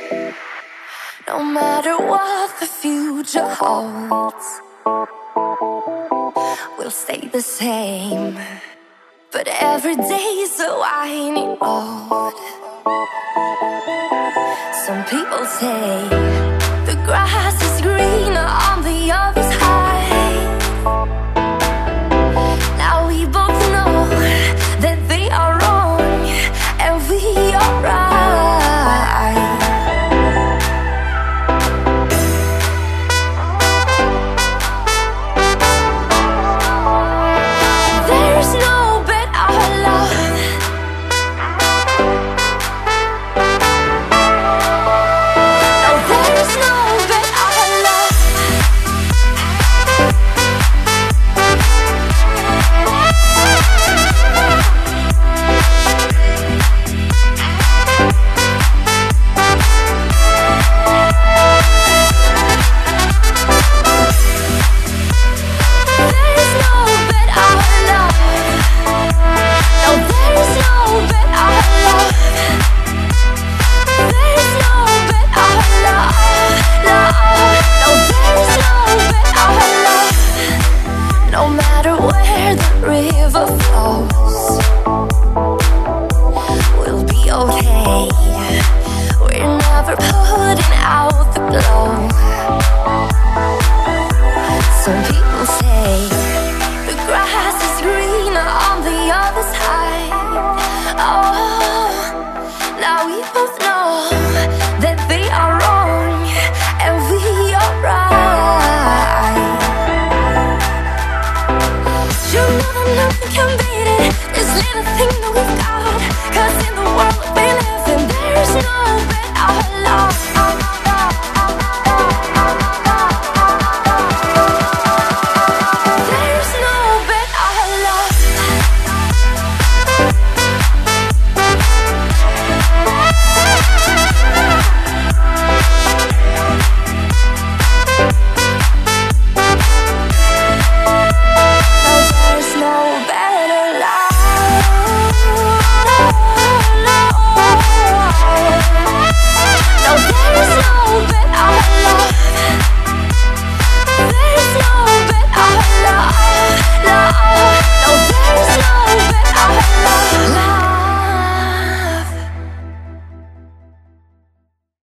No matter what the future holds, we'll stay the same. But every day's so winding road. Some people say the grass is greener on the other side. Now we both know that they are wrong and we are right. There's no better love. No, there's no better love. There's no better love. No, there's no better love. There's no better love, love. No, there's no better love. No matter where the river flows, we'll be okay. We're never putting out the glow. Some people say the grass is greener on the other side. Oh, now we both